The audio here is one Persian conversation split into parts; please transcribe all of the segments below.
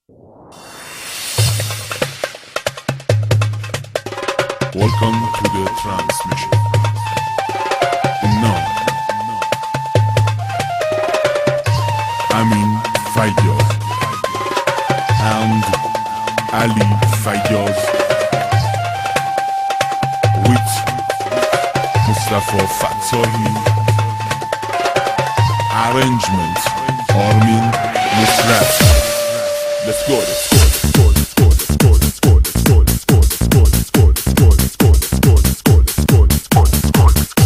Welcome to the transmission. Now, Amin Fayyaz and Ali Fayyaz with Mustafa Fatsahi. Arrangement Armin Nusrat. Let's go, let's go, let's go, let's go, let's go, let's go, let's go, let's go, let's go, let's go, let's go, let's go, let's go, let's go, let's go, let's go, let's go, let's go.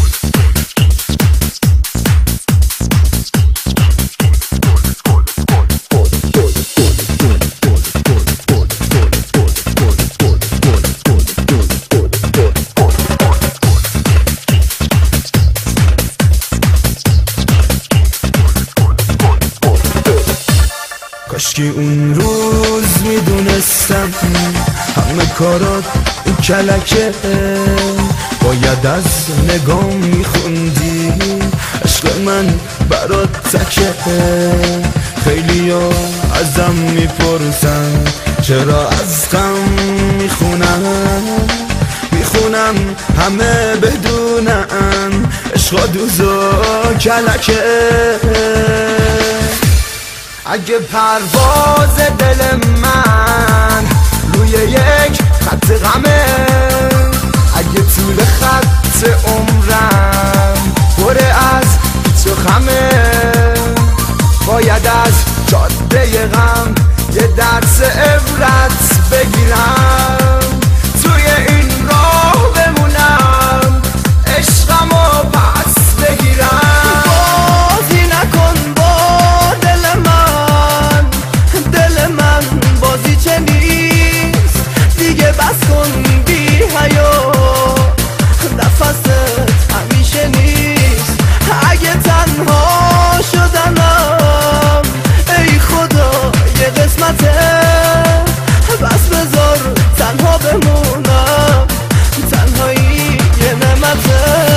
کاشکی اون روز میدونستم همه کارات کلکه، باید از نگام میخوندی عشق من برات تکه. خیلی ها ازم میپرسن چرا از غم میخونم همه بدونن عشق دوز و کلکه. اگه پرواز دل من روی یک خط غمه، اگه طول خط عمرم پر از پیچ و خمه، باید از جاده غم یه درس عبرت بگیرم، توی این راه بمونم عشقمو پس بگیرم. بازی نکن با دل من بازی چه نیست دیگه، بس کن بی حیا نفست همیشه نیست. اگه تنها شدنم ای خدا یه قسمته، بس بذار تنها بمونم، تنهایی یه نعمته.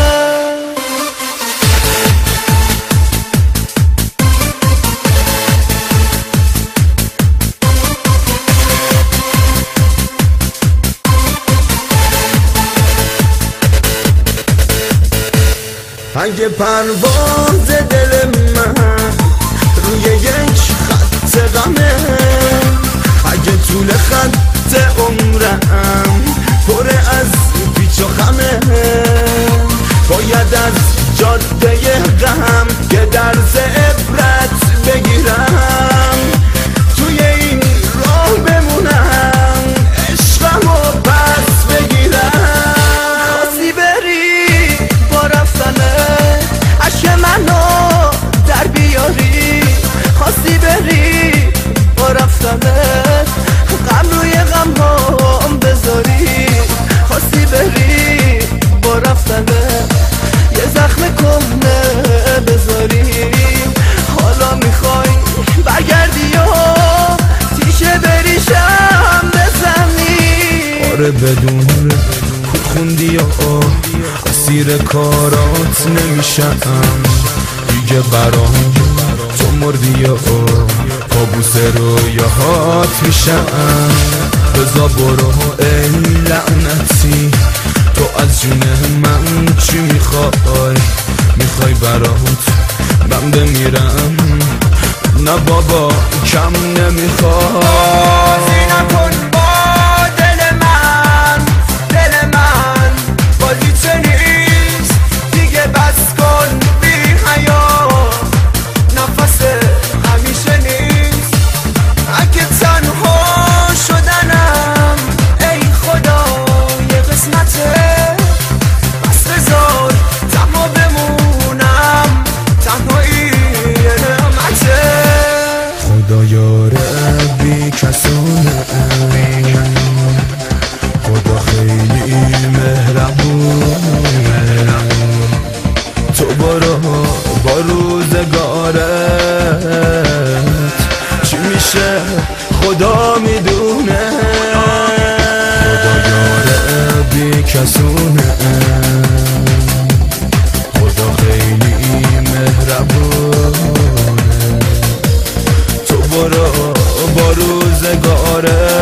اگه پرواز دل من روی یک خط غمه، اگه طول خط عمرم پر از پیچ و خمه، باید از جاده غم یه درس عبرت بگیرم، توی این راه بمونم عشقمو پس بگیرم. خواستی بری با رفتنه عشق منو در بیاری، خواستی بری با رفتنه غم روی غم هم بذاری، خواستی بری با رفتنه یه زخم کهنه بذاری، حالا میخوای برگردی و تیشه بریشم بزنی. آره بدون خوندی و اسیر کارات نمیشم دیگه، برام تو مردی و کابوس رویاهات میشم. بزا برو ای لعنتی، تو از جون من چی میخوای برات من بمیرم؟ نه بابا کم نمیخوای. بازی نکن با دل من بازی چه نیست دیگه، بس کن بی حیا نفس همیشه نیست. اگه تنها شدنم ای خدا یه قسمته، بس بذار تنها بمونم، تنهایی یه نعمته. خدا یاره بی کسونه، خدا خیلی مهربونه، تو برو با روزگارت چی میشه خدا میدونه. خدا یاره بی کسونه، خدا خیلی مهربونه، تو برو با روز روزگاره